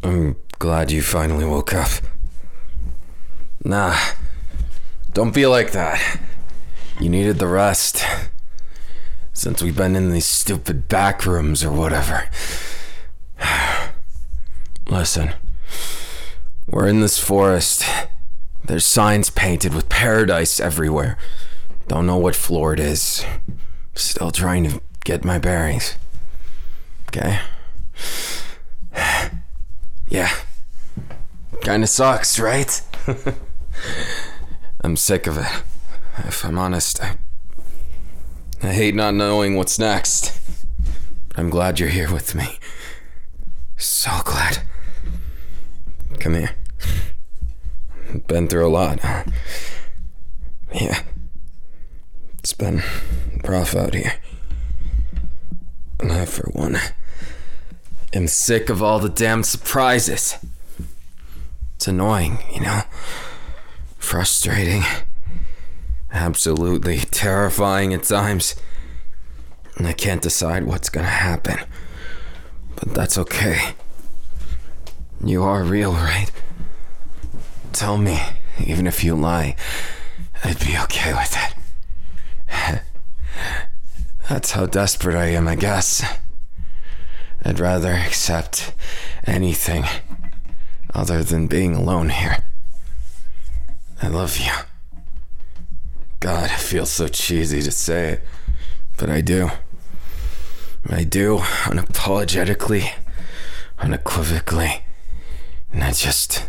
I'm glad you finally woke up. Nah, don't be like that. You needed the rest. Since we've been in these stupid back rooms or whatever. Listen, we're in this forest. There's signs painted with paradise everywhere. Don't know what floor it is. Still trying to get my bearings. Okay? Yeah. Kinda sucks, right? I'm sick of it. If I'm honest, I hate not knowing what's next. But I'm glad you're here with me. So glad. Come here. Been through a lot. Yeah. It's been rough out here. And I, for one, am sick of all the damn surprises. It's annoying, you know? Frustrating. Absolutely terrifying at times. And I can't decide what's gonna happen. But that's okay. You are real, right? Tell me, even if you lie, I'd be okay with it. That's how desperate I am, I guess. I'd rather accept anything other than being alone here. I love you. God, it feels so cheesy to say it, but I do. I do, unapologetically, unequivocally. And I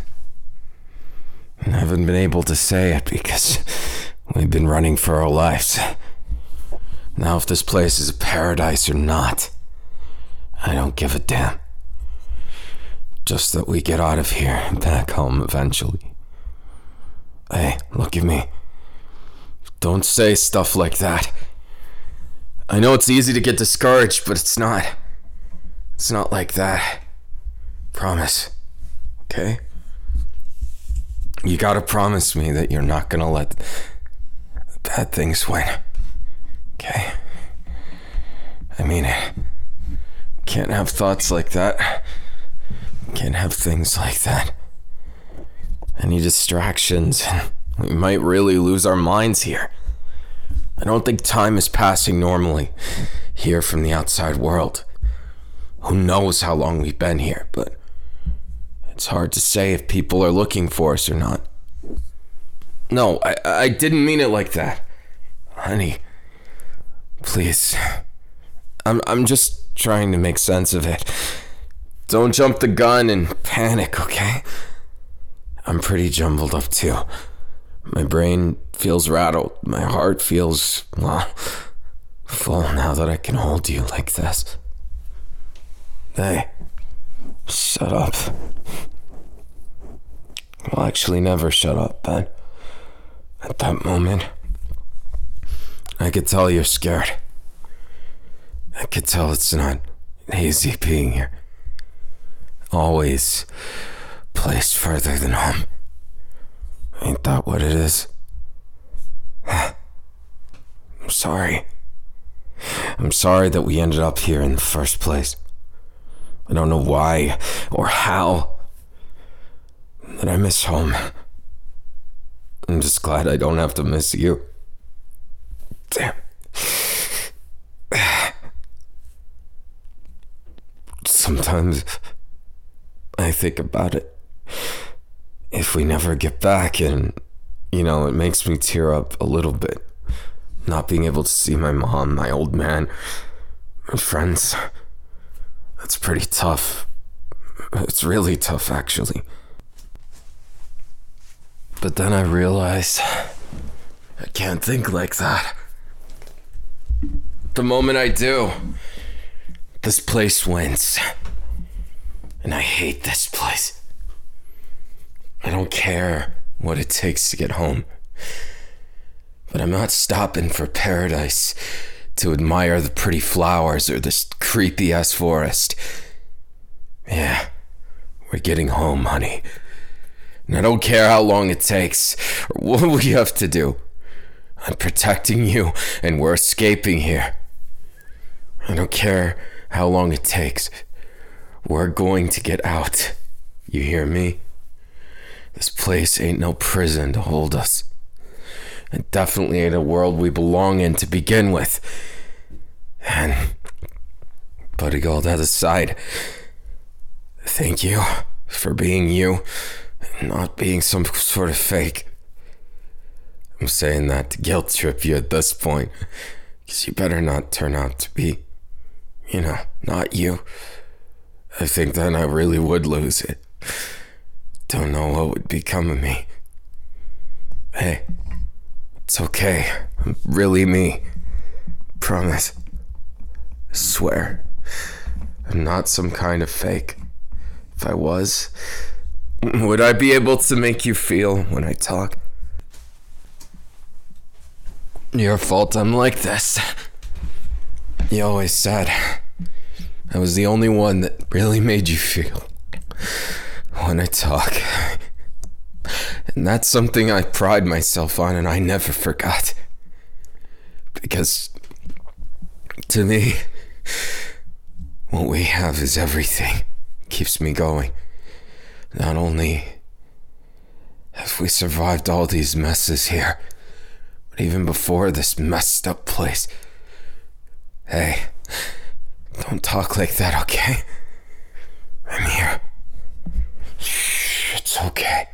haven't been able to say it because we've been running for our lives. Now, if this place is a paradise or not, I don't give a damn. Just that we get out of here and back home eventually. Hey, look at me. Don't say stuff like that. I know it's easy to get discouraged, but it's not. It's not like that. Promise. Okay? You gotta promise me that you're not gonna let bad things win. Okay? I mean it. Can't have thoughts like that. Can't have things like that. Any distractions, we might really lose our minds here. I don't think time is passing normally here from the outside world. Who knows how long we've been here, but it's hard to say if people are looking for us or not. No, I didn't mean it like that. Honey, please. I'm just trying to make sense of it. Don't jump the gun and panic, okay? I'm pretty jumbled up too. My brain feels rattled. My heart feels, well, full now that I can hold you like this. Hey, shut up. Well, actually never shut up, Ben. At that moment, I could tell you're scared. I could tell it's not easy being here. Always placed further than home. Ain't that what it is? I'm sorry. I'm sorry that we ended up here in the first place. I don't know why or how, but I miss home. I'm just glad I don't have to miss you. Damn. Sometimes I think about it. If we never get back, and, you know, it makes me tear up a little bit. Not being able to see my mom, my old man, my friends. That's pretty tough. It's really tough, actually. But then I realized I can't think like that. The moment I do, this place wins. And I hate this place. I don't care what it takes to get home. But I'm not stopping for paradise to admire the pretty flowers or this creepy-ass forest. Yeah, we're getting home, honey. And I don't care how long it takes or what we have to do. I'm protecting you and we're escaping here. I don't care how long it takes. We're going to get out. You hear me? This place ain't no prison to hold us. It definitely ain't a world we belong in to begin with. And putting all that aside, thank you for being you and not being some sort of fake. I'm saying that to guilt trip you at this point, because you better not turn out to be, not you. I think then I really would lose it. Don't know what would become of me. Hey, it's okay. I'm really me. Promise. I swear. I'm not some kind of fake. If I was, would I be able to make you feel when I talk? Your fault I'm like this. You always said I was the only one that really made you feel when I talk. And that's something I pride myself on, and I never forgot. Because to me, what we have is everything. It keeps me going. Not only have we survived all these messes here, but even before this messed up place. Hey, don't talk like that, okay? I'm here. Shh, it's okay.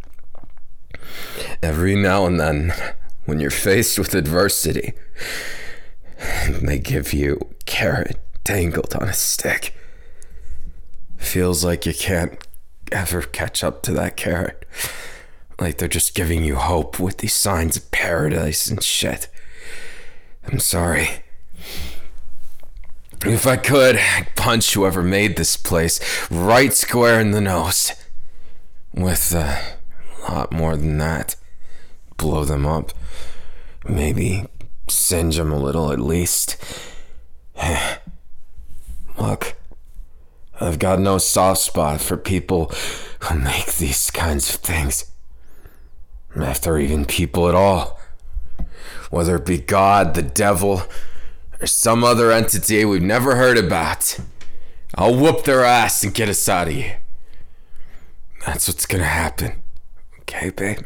Every now and then, when you're faced with adversity, they give you a carrot dangled on a stick. Feels like you can't ever catch up to that carrot. Like they're just giving you hope with these signs of paradise and shit. I'm sorry. If I could, I'd punch whoever made this place right square in the nose. With a lot more than that. Blow them up. Maybe singe them a little at least. Look, I've got no soft spot for people who make these kinds of things. If they're even people at all. Whether it be God, the devil, or some other entity we've never heard about. I'll whoop their ass and get us out of here. That's what's gonna happen. Okay, babe?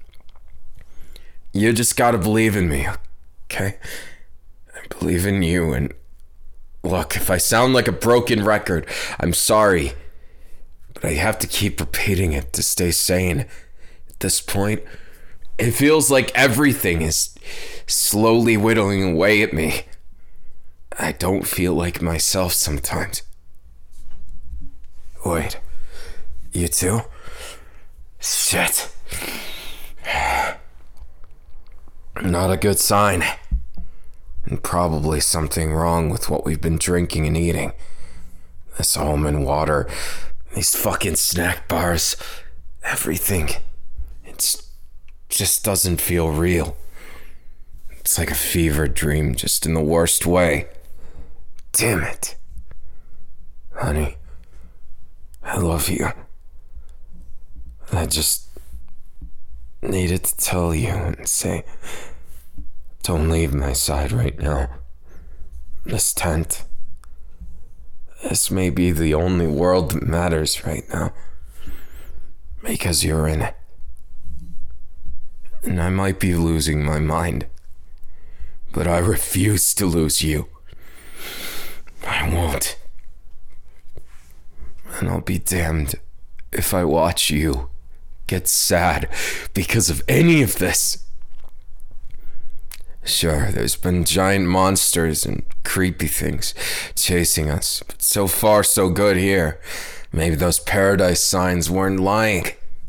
You just gotta believe in me, okay? I believe in you, and look, if I sound like a broken record, I'm sorry. But I have to keep repeating it to stay sane. At this point, it feels like everything is slowly whittling away at me. I don't feel like myself sometimes. Wait, you too? Shit. Not a good sign. And probably something wrong with what we've been drinking and eating. This almond water, these fucking snack bars, everything. It just doesn't feel real. It's like a fever dream, just in the worst way. Damn it. Honey, I love you. I just needed to tell you and say, don't leave my side right now. This tent, this may be the only world that matters right now. Because you're in it. And I might be losing my mind. But I refuse to lose you. I won't. And I'll be damned if I watch you get sad because of any of this. Sure, there's been giant monsters and creepy things chasing us, but so far so good here. Maybe those paradise signs weren't lying.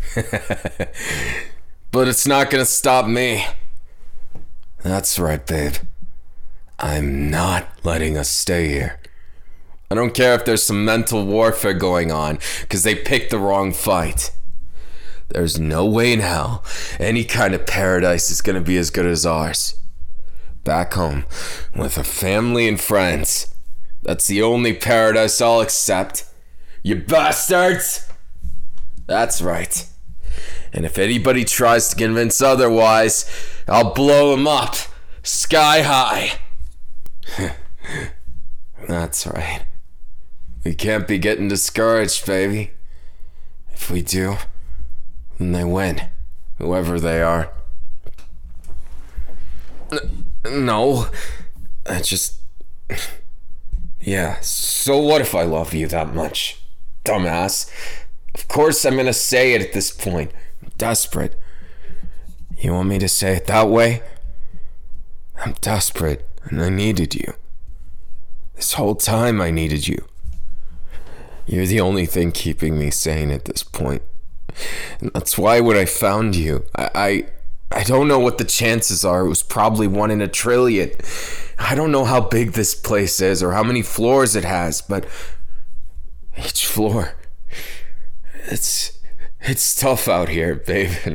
But it's not gonna stop me. That's right, babe. I'm not letting us stay here. I don't care if there's some mental warfare going on, because they picked the wrong fight. There's no way in hell any kind of paradise is going to be as good as ours. Back home, with a family and friends. That's the only paradise I'll accept. You bastards! That's right. And if anybody tries to convince otherwise, I'll blow them up. Sky high. That's right. We can't be getting discouraged, baby. If If we do, then they win, whoever they are. No, I just... Yeah, so what if I love you that much, dumbass? Of course I'm gonna say it at this point. I'm desperate. You want me to say it that way? I'm desperate, and I needed you. This whole time I needed you. You're the only thing keeping me sane at this point. And that's why when I found you, I don't know what the chances are. It was probably 1 in a trillion. I don't know how big this place is or how many floors it has, but each floor, it's tough out here, babe. And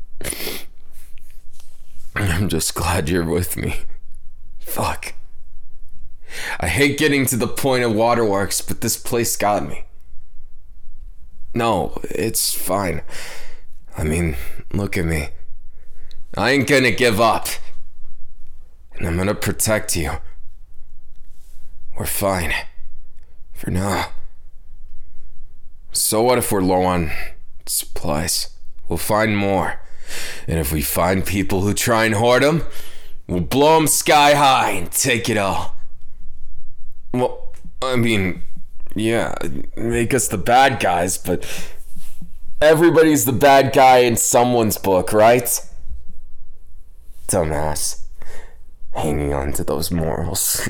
I'm just glad you're with me. Fuck. I hate getting to the point of waterworks, but this place got me. No, it's fine. I mean, look at me. I ain't gonna give up. And I'm gonna protect you. We're fine. For now. So what if we're low on supplies? We'll find more. And if we find people who try and hoard them, we'll blow them sky high and take it all. Well, I mean, yeah, make us the bad guys, but everybody's the bad guy in someone's book, right? Dumbass. Hanging on to those morals.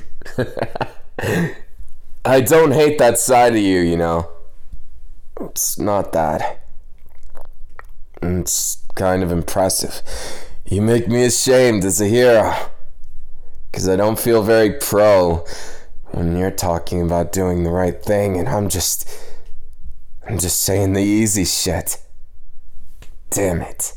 I don't hate that side of you, you know. It's not that. It's kind of impressive. You make me ashamed as a hero. Because I don't feel very pro when you're talking about doing the right thing and I'm just saying the easy shit. Damn it.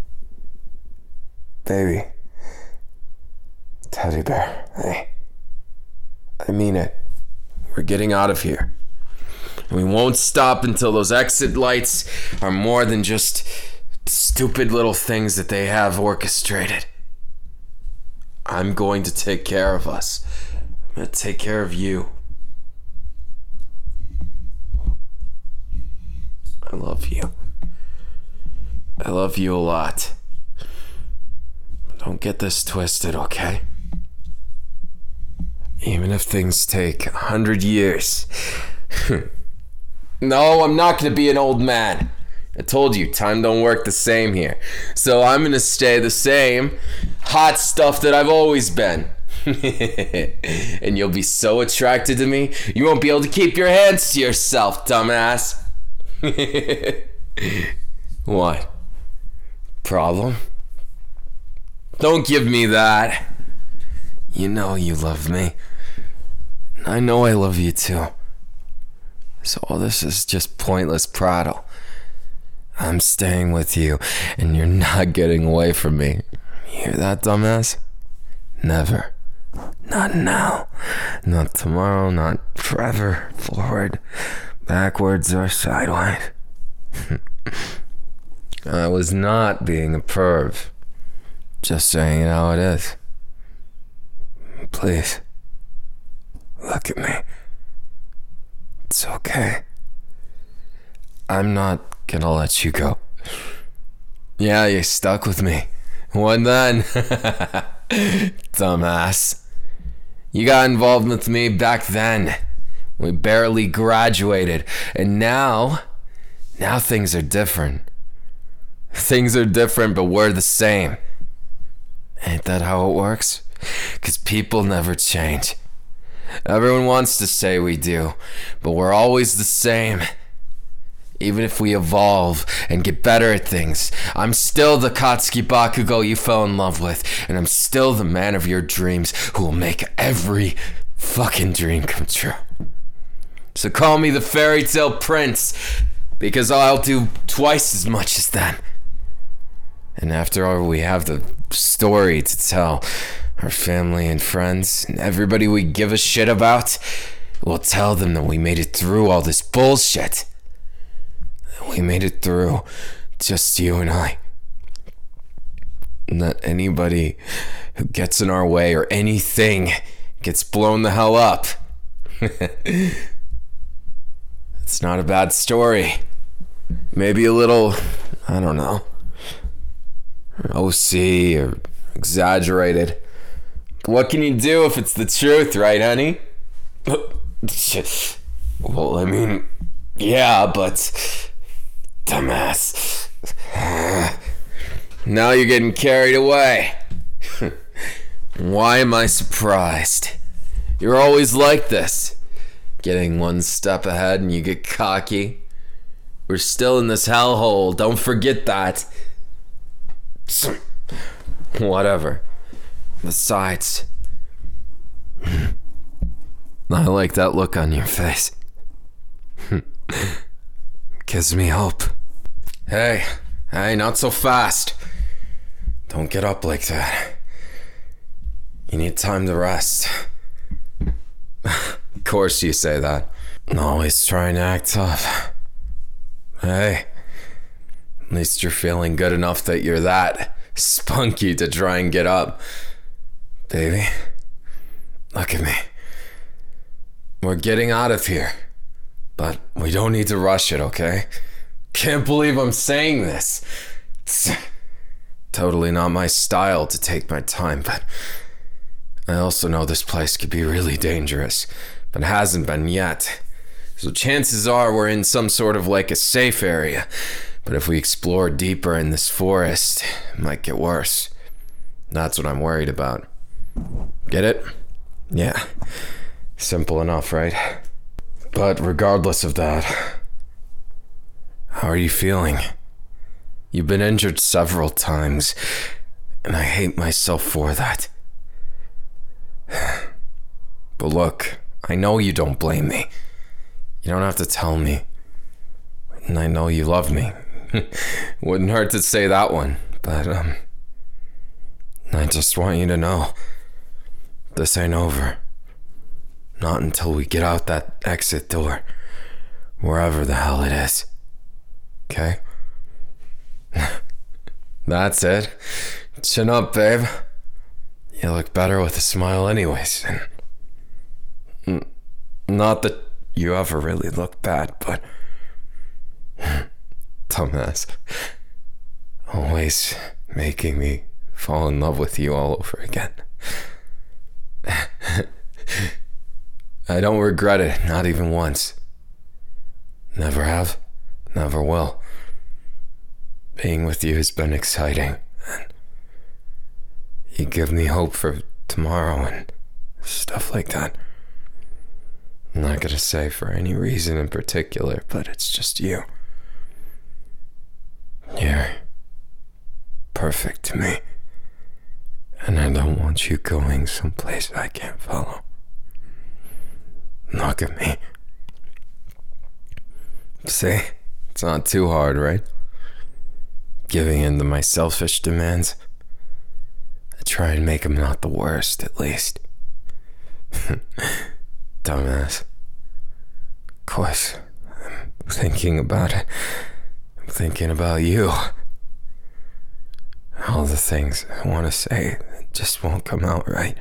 Baby. Teddy bear. Hey. I mean it. We're getting out of here. We won't stop until those exit lights are more than just stupid little things that they have orchestrated. I'm going to take care of us. I'm going to take care of you. I love you. I love you a lot. Don't get this twisted, okay? Even if things take 100 years. No, I'm not gonna be an old man. I told you, time don't work the same here. So I'm gonna stay the same hot stuff that I've always been. And you'll be so attracted to me, you won't be able to keep your hands to yourself, dumbass. What? Problem? Don't give me that. You know you love me. I know I love you too. So all this is just pointless prattle. I'm staying with you, and you're not getting away from me. You hear that, dumbass? Never. Not now. Not tomorrow, not forever. Forward, backwards, or sideways. I was not being a perv. Just saying it how it is. Please. Look at me. It's okay. I'm not gonna let you go. Yeah, you're stuck with me. What then? Dumbass. You got involved with me back then. We barely graduated. And now things are different. Things are different, but we're the same. Ain't that how it works? 'Cause people never change. Everyone wants to say we do, but we're always the same. Even if we evolve and get better at things, I'm still the Katsuki Bakugo you fell in love with, and I'm still the man of your dreams who will make every fucking dream come true. So call me the fairy tale prince, because I'll do twice as much as them. And after all, we have the story to tell. Our family and friends and everybody we give a shit about, we'll tell them that we made it through all this bullshit. We made it through, just you and I. And that anybody who gets in our way or anything gets blown the hell up. It's not a bad story. Maybe a little, I don't know, OC or exaggerated. What can you do if it's the truth, right, honey? Well, I mean, yeah, but... Dumbass. Now you're getting carried away. Why am I surprised? You're always like this. Getting one step ahead and you get cocky. We're still in this hellhole. Don't forget that. Whatever. Besides, I like that look on your face. Gives me hope. Hey, not so fast. Don't get up like that. You need time to rest. Of course you say that. Always trying to act tough. Hey, at least you're feeling good enough that you're that spunky to try and get up. Baby, look at me. We're getting out of here. But we don't need to rush it, okay? Can't believe I'm saying this. It's totally not my style to take my time, but I also know this place could be really dangerous, but hasn't been yet. So chances are we're in some sort of like a safe area. But if we explore deeper in this forest, it might get worse. That's what I'm worried about. Get it? Yeah. Simple enough, right? But regardless of that, how are you feeling? You've been injured several times, and I hate myself for that. But look, I know you don't blame me. You don't have to tell me. And I know you love me. Wouldn't hurt to say that one, but I just want you to know this ain't over. Not until we get out that exit door, wherever the hell it is. Okay? That's it. Chin up, babe. You look better with a smile anyways. Not that you ever really look bad, but... Dumbass. Always making me fall in love with you all over again. I don't regret it, not even once. Never have, never will. Being with you has been exciting, and you give me hope for tomorrow and stuff like that. I'm not gonna say for any reason in particular, but it's just you. You're perfect to me, and I don't want you going someplace I can't follow. Look at me. See, it's not too hard, right? Giving in to my selfish demands. I try and make them not the worst, at least. Dumbass. Of course, I'm thinking about it. I'm thinking about you. All the things I want to say just won't come out right.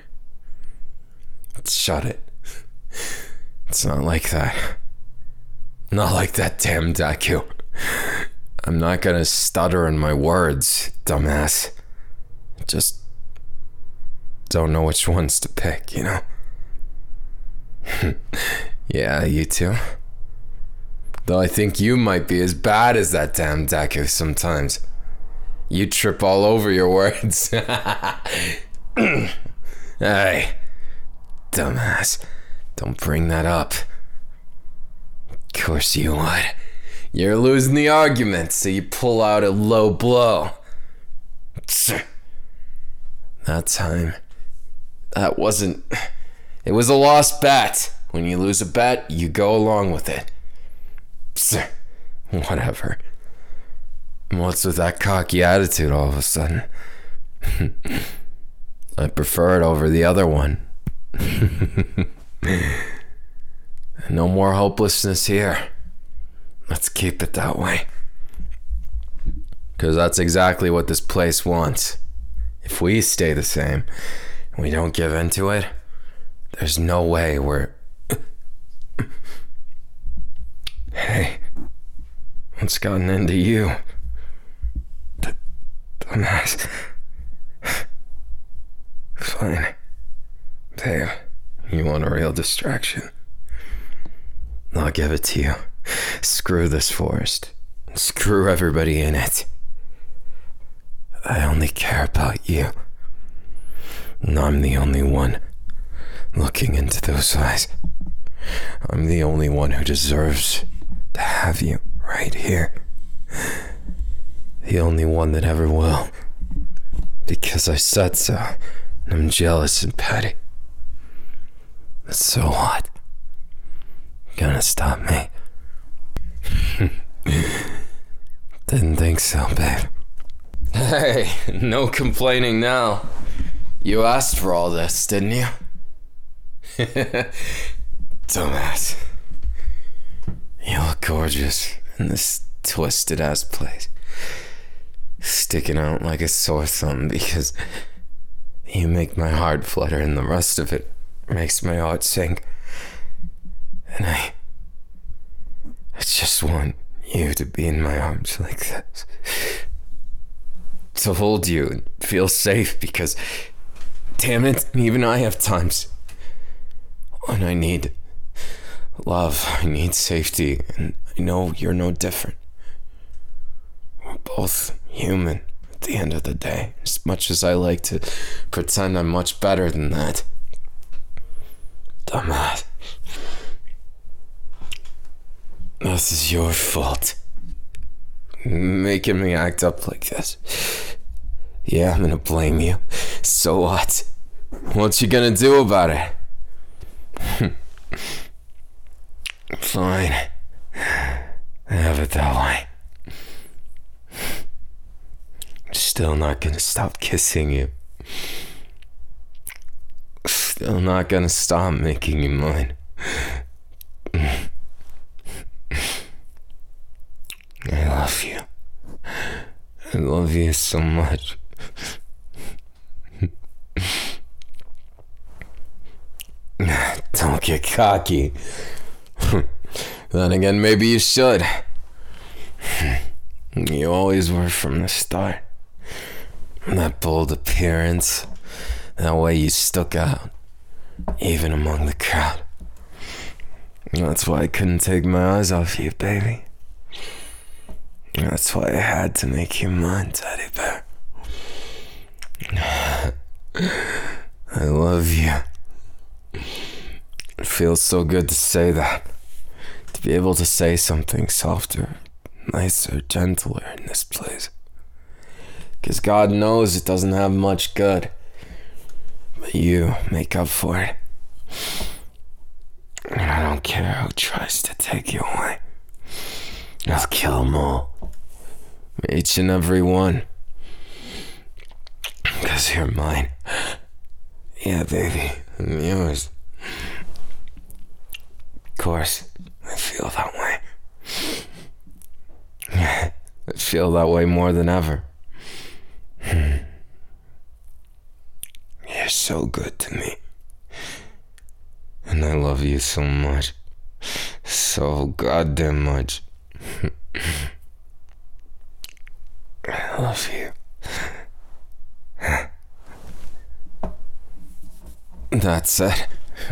Shut it. It's not like that. Not like that, damn Deku. I'm not gonna stutter in my words, dumbass. Just don't know which ones to pick, you know? Yeah, you too. Though I think you might be as bad as that damn Deku sometimes. You trip all over your words. Hey, dumbass. Don't bring that up. Of course you would. You're losing the argument, so you pull out a low blow. That time, that wasn't... It was a lost bet. When you lose a bet, you go along with it. Whatever. What's with that cocky attitude all of a sudden? I prefer it over the other one. No more hopelessness here. Let's keep it that way. Because that's exactly what this place wants. If we stay the same and we don't give in to it, there's no way we're... Hey, What's gotten into you? Dumbass. Fine. Babe, you want a real distraction? I'll give it to you. Screw this forest. Screw everybody in it. I only care about you. And I'm the only one looking into those eyes. I'm the only one who deserves to have you right here. The only one that ever will. Because I said so. And I'm jealous and petty. It's so hot. Gonna stop me? Didn't think so, babe. Hey, no complaining now. You asked for all this, didn't you? Dumbass. You look gorgeous in this twisted-ass place. Sticking out like a sore thumb because you make my heart flutter and the rest of it makes my heart sink. And I just want you to be in my arms like this. To hold you and feel safe because, damn it, even I have times when I need love, I need safety, and I know you're no different. We're both human at the end of the day, as much as I like to pretend I'm much better than that. Dumbass. This is your fault. Making me act up like this. Yeah, I'm gonna blame you. So what? What you gonna do about it? Fine. Have it that way. Still not gonna stop kissing you. Still not gonna stop making you mine. I love you. I love you so much. Don't get cocky. Then again, maybe you should. You always were from the start. That bold appearance, that way you stuck out, even among the crowd. That's why I couldn't take my eyes off you, baby. That's why I had to make you mine, teddy bear. I love you. It feels so good to say that. To be able to say something softer, nicer, gentler in this place. Because God knows it doesn't have much good. But you make up for it. And I don't care who tries to take you away. I'll kill them all. Each and every one. Because you're mine. Yeah, baby. I'm yours. Of course, I feel that way. I feel that way more than ever. You're so good to me. And I love you so much. So goddamn much. I love you. That said,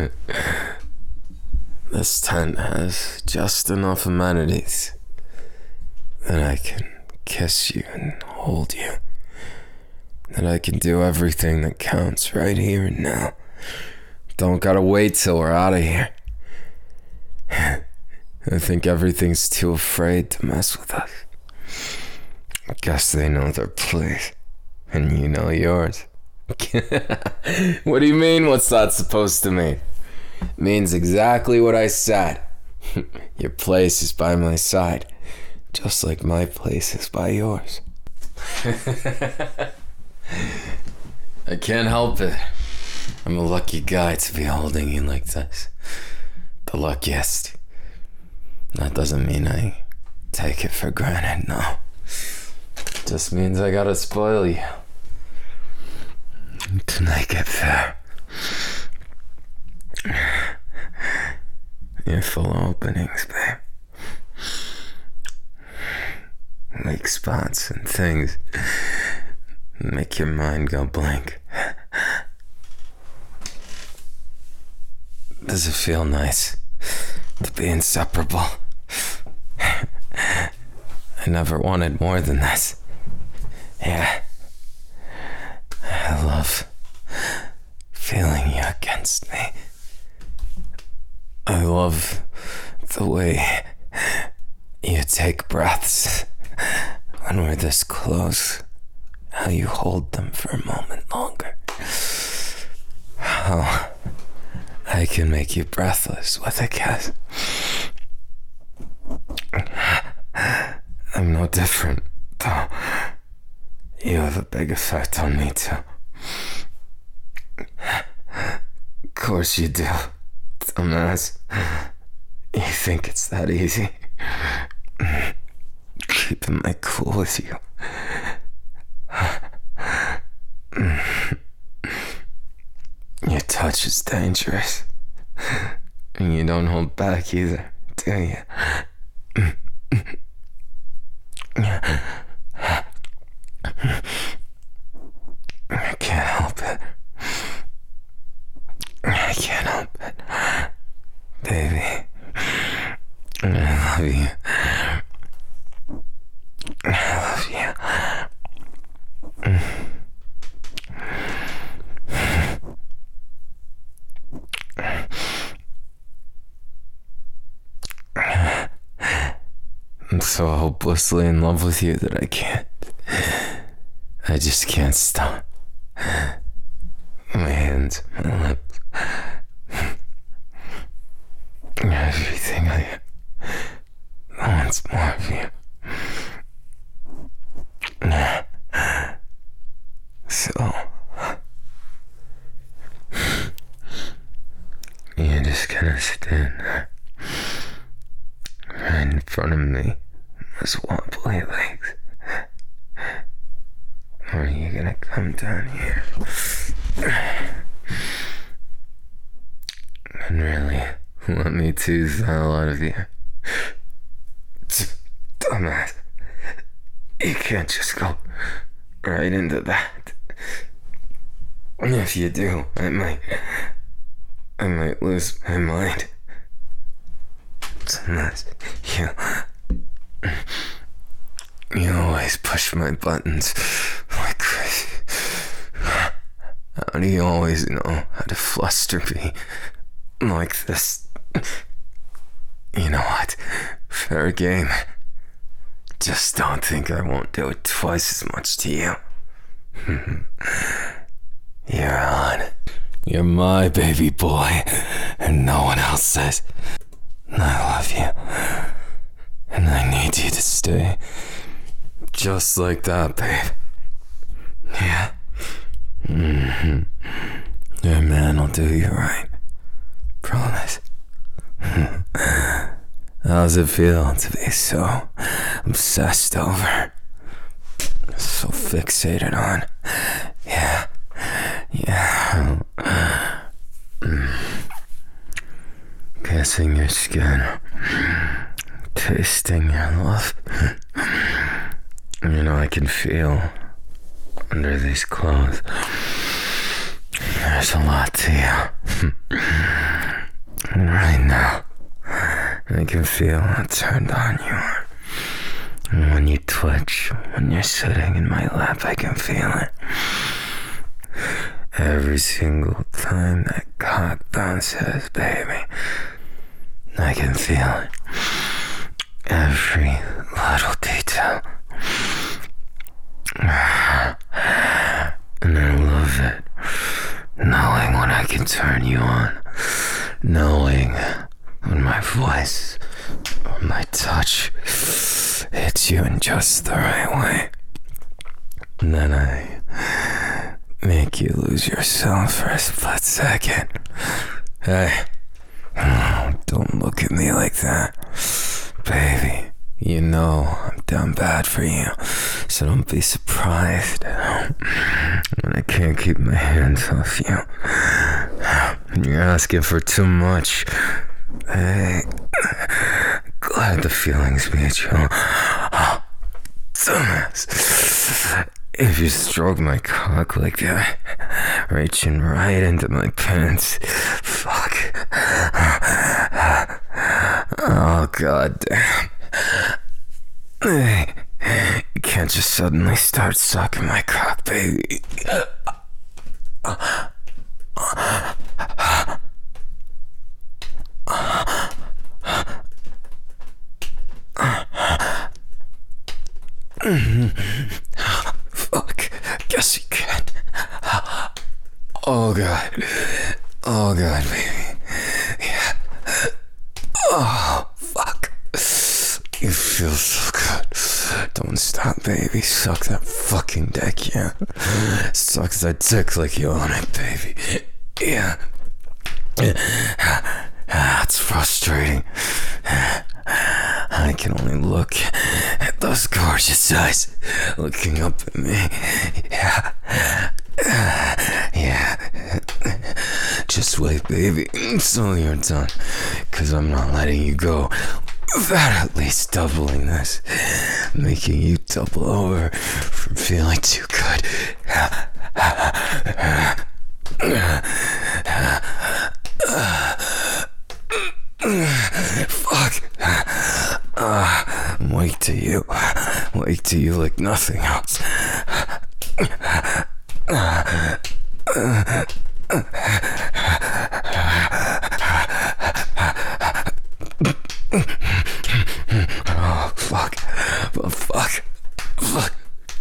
this tent has just enough amenities that I can kiss you and hold you. That I can do everything that counts right here and now. Don't gotta wait till we're out of here. I think everything's too afraid to mess with us. I guess they know their place, and you know yours. What do you mean, what's that supposed to mean? It means exactly what I said. Your place is by my side, just like my place is by yours. I can't help it. I'm a lucky guy to be holding you like this. The luckiest. That doesn't mean I take it for granted, no. It just means I gotta spoil you. To make it fair. You're full of openings, babe. spots and things make your mind go blank. Does it feel nice to be inseparable? I never wanted more than this. Yeah. I love feeling you against me. I love the way you take breaths when we're this close. How you hold them for a moment longer. How I can make you breathless with a kiss. I'm no different, though. You have a big effect on me, too. Of course you do, dumbass. You think it's that easy? Keeping my cool with you. Your touch is dangerous. And you don't hold back either, do you? I can't help it. I can't help it. Baby, I love you. I love you. I'm so hopelessly in love with you that I just can't stop. My hands, my lips, everything I want more of you. So, you're just gonna stand there right in front of me, those wobbly legs. Or are you gonna come down here and really let me tease the hell out of you? Dumbass. You can't just go right into that. If you do, I might lose my mind. Unless you always push my buttons like crazy. How do you always know how to fluster me like this? You know what? Fair game. Just don't think I won't do it twice as much to you. You're on. You're my baby boy, and no one else's. I love you, and I need you to stay just like that, babe. Yeah. Your man will do you right. Promise. How's it feel to be so obsessed over, so fixated on? Yeah. Kissing your skin, tasting your love. You know, I can feel under these clothes there's a lot to you. And right now, I can feel how turned on you are. And when you twitch, when you're sitting in my lap, I can feel it. Every single time that cock bounces, baby, I can feel it. Every little detail. And I love it. Knowing when I can turn you on. Knowing when my voice or my touch hits you in just the right way. And then I make you lose yourself for a split second. Hey, don't look at me like that. Baby, you know I'm down bad for you, so don't be surprised when I can't keep my hands off you. You're asking for too much. Hey, glad the feeling's mutual. Dumbass. If you stroke my cock like that, reaching right into my pants, fuck. Oh, god damn. You can't just suddenly start sucking my cock, baby. Fuck. Guess you can. Oh god. Oh god, baby. Yeah. Oh, fuck. You feel so good. Don't stop, baby. Suck that fucking dick, yeah. Suck that dick like you own it, baby. Yeah. It's frustrating. I can only look at those gorgeous eyes looking up at me. Yeah. Yeah. Just wait, baby, until you're done. 'Cause I'm not letting you go without at least doubling this. Making you double over from feeling too good. Fuck. Wake to you. Wake to you like nothing else. Oh, fuck. Oh, fuck. Fuck.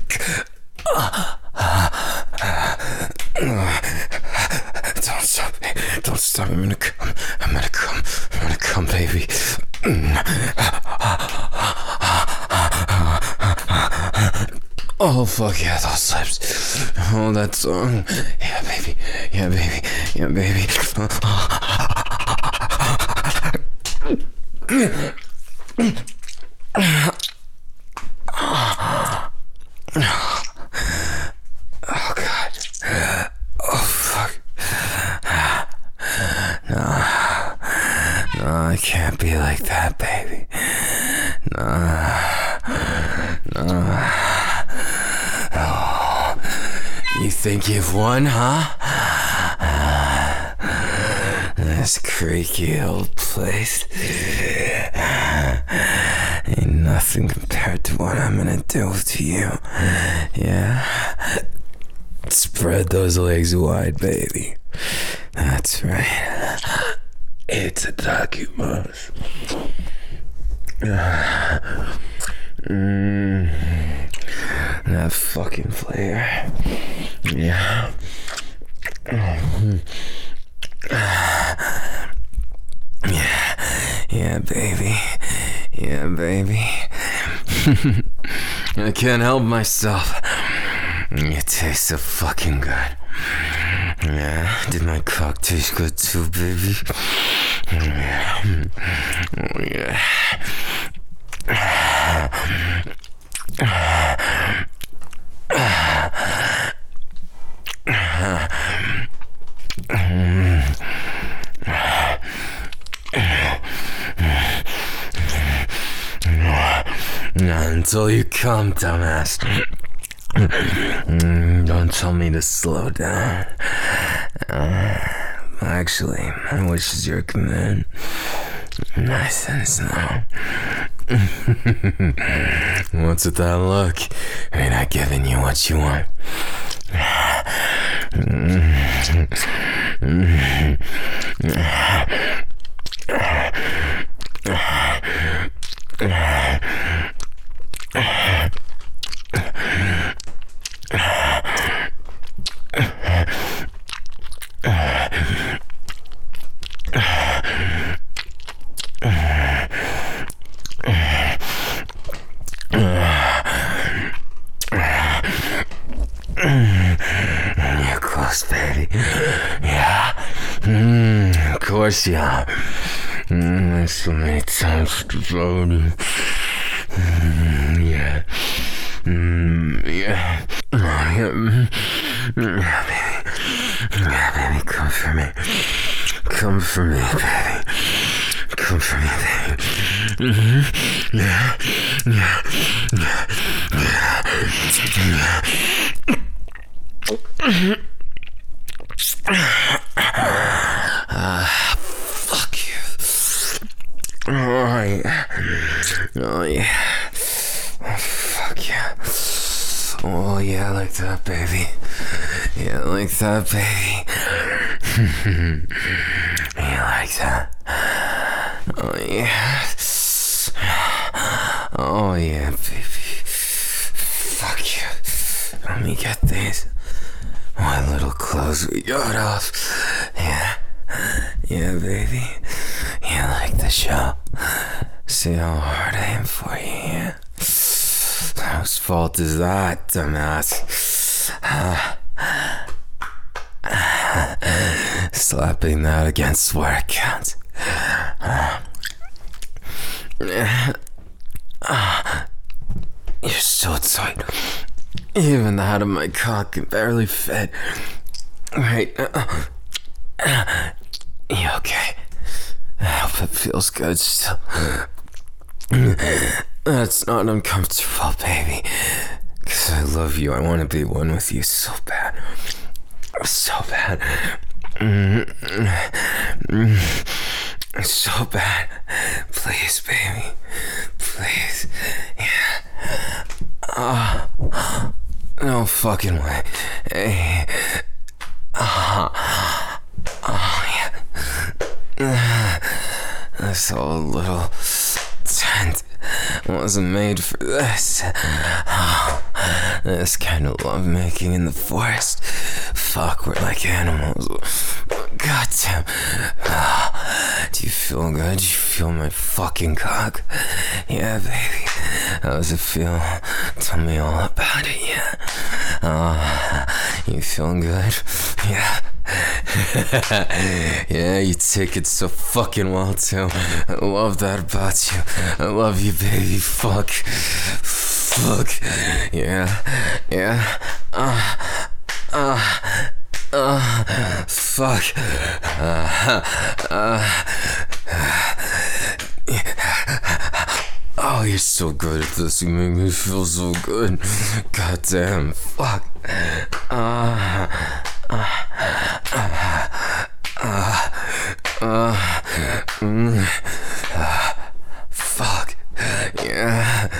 Don't stop. Don't stop. I'm gonna come. I'm gonna come. I'm gonna come, baby. Oh, fuck yeah, those lips. Oh, that song. Yeah, baby. Yeah, baby. Yeah, baby. Oh, God. Oh, fuck. No, I can't be like that, baby. No. You think you've won, huh? This creaky old place ain't nothing compared to what I'm gonna do to you. Yeah? Spread those legs wide, baby. That's right. It's a document. That fucking flavor. Yeah. Yeah, baby. Yeah, baby. I can't help myself. You taste so fucking good. Yeah, did my cock taste good too, baby? Yeah. Oh, yeah. Not until you come, dumbass. Don't tell me to slow down. Actually, my wish is your command. Nice and slow. What's with that look? Ain't I giving you what you want? You're close, baby. Yeah. Of course you are. There's so many times to vote. Yeah. Yeah. Yeah, baby. Yeah, baby, come for me. Come for me, baby. Come for me, baby. Yeah. Yeah. Yeah. Yeah. Oh yeah. Oh, fuck yeah. Oh yeah, like that, baby. Yeah, like that, baby. Yeah, like that. Oh yeah. Oh yeah, baby. Fuck you. Let me get these. My little clothes we got off. Yeah. Yeah, baby. Yeah, like the show. See how hard I am for you, yeah? Whose fault is that, dumbass? Slapping that against where it counts. You're so tight. Even the head of my cock can barely fit. Right. You okay? I hope it feels good still. That's not uncomfortable, baby. 'Cause I love you. I want to be one with you so bad. So bad. So bad. Please, baby. Please. Yeah. No fucking way. Hey. Yeah. This whole little tent wasn't made for this. This kind of lovemaking in the forest. Fuck, we're like animals. Goddamn. Do you feel good? Do you feel my fucking cock? Yeah, baby. How does it feel? Tell me all about it, yeah. You feel good? Yeah. Yeah, you take it so fucking well too. I love that about you. I love you, baby. Fuck. Fuck. Yeah. Yeah. Fuck. Oh, you're so good at this. You make me feel so good. Goddamn. Fuck. Fuck. Yeah.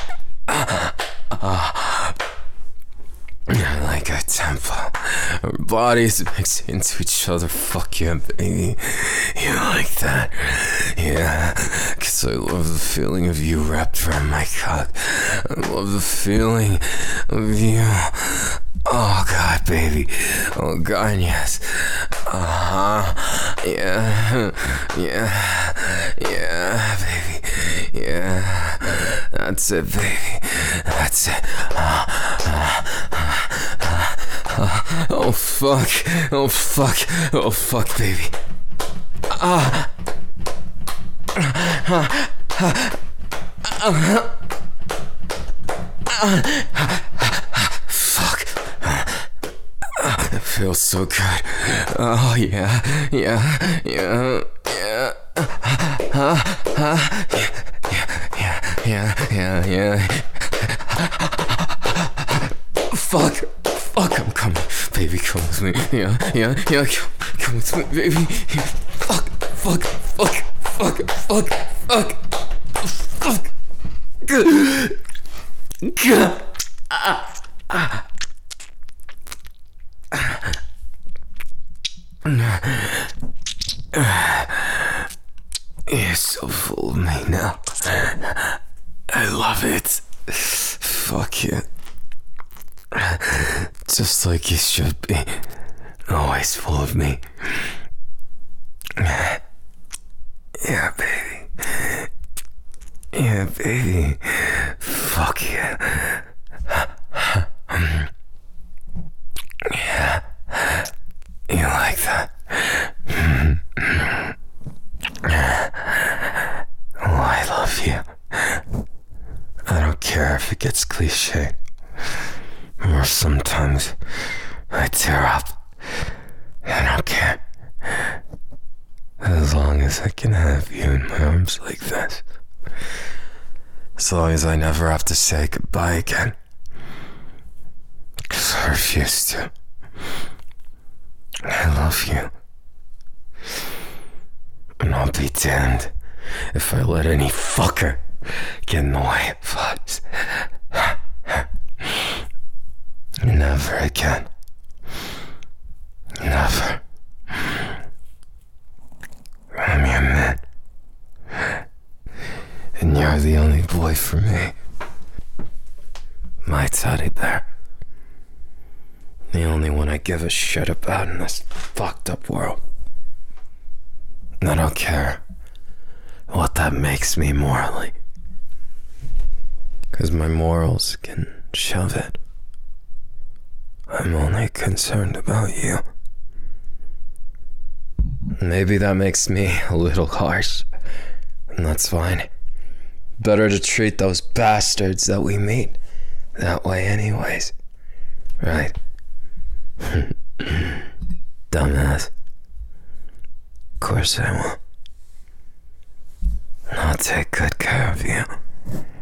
Like a temple. Our bodies mix into each other. Fuck yeah, baby. You like that? Yeah. 'Cause I love the feeling of you wrapped around my cock. I love the feeling of you. Oh God, baby. Oh God, yes. Yeah. Yeah. Yeah, baby. Yeah. That's it, baby. That's it. Oh fuck. Oh fuck. Oh fuck, baby. Fuck. It feels so good. Oh yeah. Yeah. Yeah. Yeah. Yeah. Fuck. Fuck, I'm coming. Baby, come with me. Yeah. Come with me, baby. Fuck. You're so full of me now. I love it. Fuck yeah. Just like you should be. Always full of me. Yeah, baby. Yeah, baby. Fuck yeah. Yeah. You like that? Oh, I love you. I don't care if it gets cliche. Or sometimes I tear up. I don't care. As long as I can have you in my arms like this. As long as I never have to say goodbye again. 'Cause I refuse to. I love you. And I'll be damned if I let any fucker get in the way of us. Never again. Never. I'm your man. And you're the only boy for me. My teddy bear. The only one I give a shit about in this fucked up world. I don't care what that makes me morally. 'Cause my morals can shove it. I'm only concerned about you. Maybe that makes me a little harsh, and that's fine. Better to treat those bastards that we meet that way anyways. Right? Dumbass. Of course I will. I'll take good care of you.